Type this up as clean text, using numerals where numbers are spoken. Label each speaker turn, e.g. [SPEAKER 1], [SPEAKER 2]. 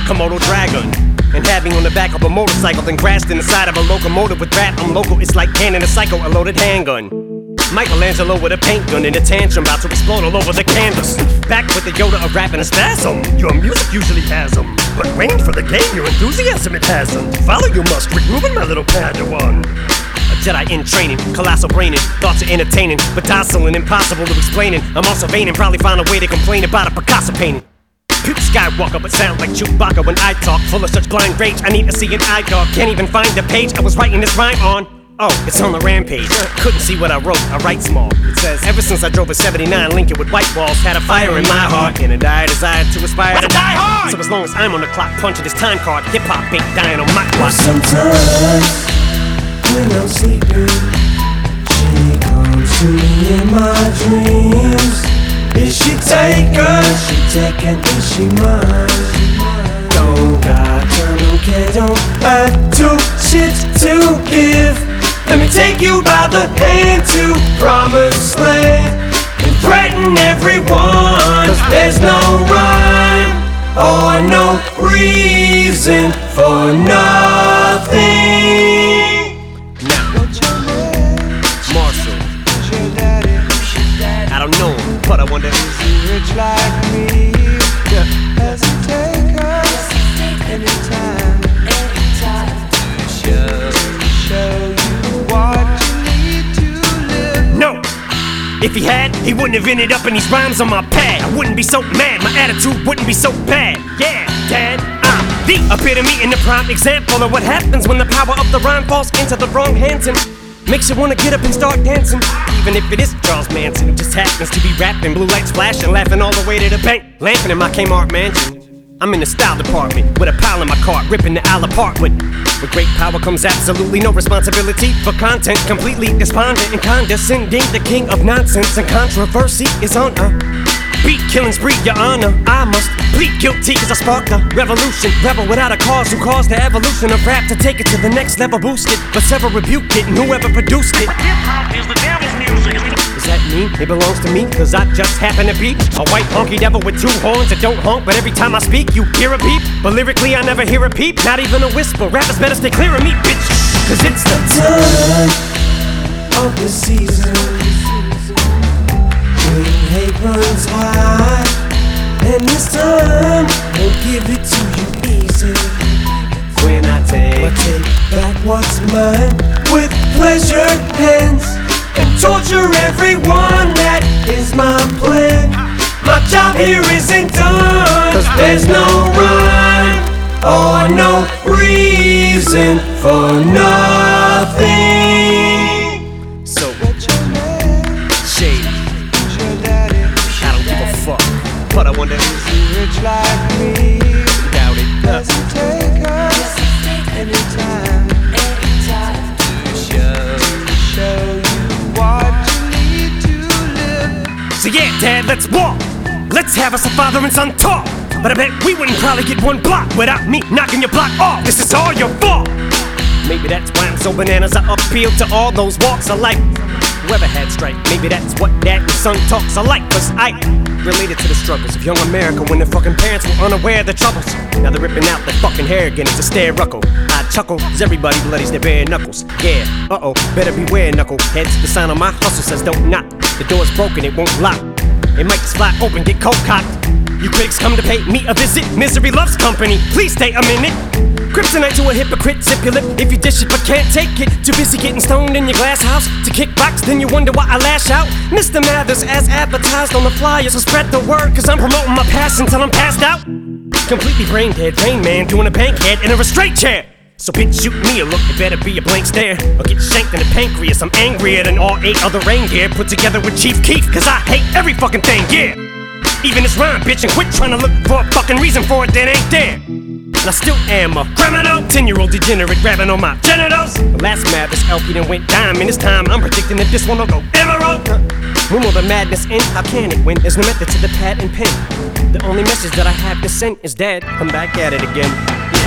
[SPEAKER 1] Komodo dragon. And having on the back of a motorcycle, then crashed in the side of a locomotive with rap. I'm local, it's like handing a psycho a loaded handgun. Michelangelo with a paint gun in a tantrum, about to explode all over the canvas. Back with the Yoda of rap and a spasm. Your music usually has them, but waiting for the game, your enthusiasm it hasn't. Follow you must, Rick Rubin, my little Padawan. A Jedi in training, colossal braining. Thoughts are entertaining, but docile and impossible to explaining. I'm also vain and probably find a way to complain about a Picasso painting. Puke Skywalker, but sound like Chewbacca when I talk. Full of such blind rage, I need to see an eye dog. Can't even find the page I was writing this rhyme on. Oh, it's on the rampage. Couldn't see what I wrote, I write small. It says, ever since I drove a 79 Lincoln with white walls, had a fire in my heart and a dire desire to aspire to die hard. So as long as I'm on the clock punching this time card, hip-hop ain't dying on my watch.
[SPEAKER 2] Sometimes when I'm sleeping, she comes to me in my dreams. Is she taken? Is she taken? Is she mine? Don't got time, don't care, don't have to shit to give. Let me take you by the hand to promised land and threaten everyone, 'cause there's no rhyme or no reason for nothing.
[SPEAKER 1] Now, Marshall, I don't know him, but I wonder,
[SPEAKER 2] is he rich like me? Does he take us anytime? Show you what you need to live.
[SPEAKER 1] no! If he had, he wouldn't have ended up in these rhymes on my pad. I wouldn't be so mad, my attitude wouldn't be so bad. Yeah, Dad, I'm the epitome and the prime example of what happens when the power of the rhyme falls into the wrong hands and makes you wanna get up and start dancing. Even if it is Charles Manson who just happens to be rapping, blue lights flashing, laughing all the way to the bank, laughing in my Kmart mansion. I'm in the style department with a pile in my cart, ripping the aisle apart with great power comes absolutely no responsibility for content. Completely despondent and condescending, the king of nonsense and controversy is on a beat killing spree, your honor. I must plead guilty cause I sparked a revolution. Rebel without a cause who caused the evolution of rap to take it to the next level, boost it. But several rebuked it and whoever produced it.
[SPEAKER 3] Hip-hop is the devil's music.
[SPEAKER 1] Does that mean it belongs to me? Cause I just happen to be a white honky devil with two horns that don't honk, but every time I speak you hear a beep. But lyrically I never hear a peep, not even a whisper. Rappers better stay clear of me, bitch, cause it's the
[SPEAKER 2] time of the season when hate runs high, and this time I'll give it to you easy.
[SPEAKER 1] when I take
[SPEAKER 2] back what's mine with pleasured hands and torture everyone. That is my plan. My job here isn't done, 'cause there's no rhyme or no reason for nothing.
[SPEAKER 1] So shady, I don't give a fuck, but I wonder,
[SPEAKER 2] is he rich like me?
[SPEAKER 1] doubt it.
[SPEAKER 2] Does he take us anytime? Show you what you need to live.
[SPEAKER 1] So yeah, Dad, let's walk. Let's have us a father and son talk. But I bet we wouldn't probably get one block without me knocking your block off. This is all your fault. Maybe that's why I'm so bananas. I appeal to all those walks of life. Whoever had strife, maybe that's what Dad and son talks alike. 'Cause I related to the struggles of young America when their fucking parents were unaware of the troubles. Now they're ripping out their fucking hair again, it's a stare-ruckle. I chuckle as everybody bloodies their bare knuckles. Yeah, better beware, knuckleheads. The sign on my hustle says don't knock. The door's broken, it won't lock. It might just fly open, get cold-cocked. You critics come to pay me a visit. Misery loves company, please stay a minute. Kryptonite to a hypocrite, zip your lip if you dish it but can't take it. Too busy getting stoned in your glass house to kick box, then you wonder why I lash out. Mr. Mathers as advertised on the flyers, so spread the word, 'cause I'm promoting my passion till I'm passed out. Completely brain dead, Rain Man doing a bankhead in a restraint chair. So bitch, shoot me a look, it better be a blank stare or get shanked in the pancreas. I'm angrier than all 8 other reindeer put together with Chief Keef, 'cause I hate every fucking thing, yeah. Even this rhyme, bitch, and quit trying to look for a fucking reason for it that ain't there. And I still am a criminal, 10-year-old degenerate grabbing on my genitals. The last Mathers LP done went diamond. This time I'm predicting that this one will go emerald. When will the madness end? How can it win? There's no method to the pad and pen. The only message that I have to send is Dad, come back at it again. Yeah.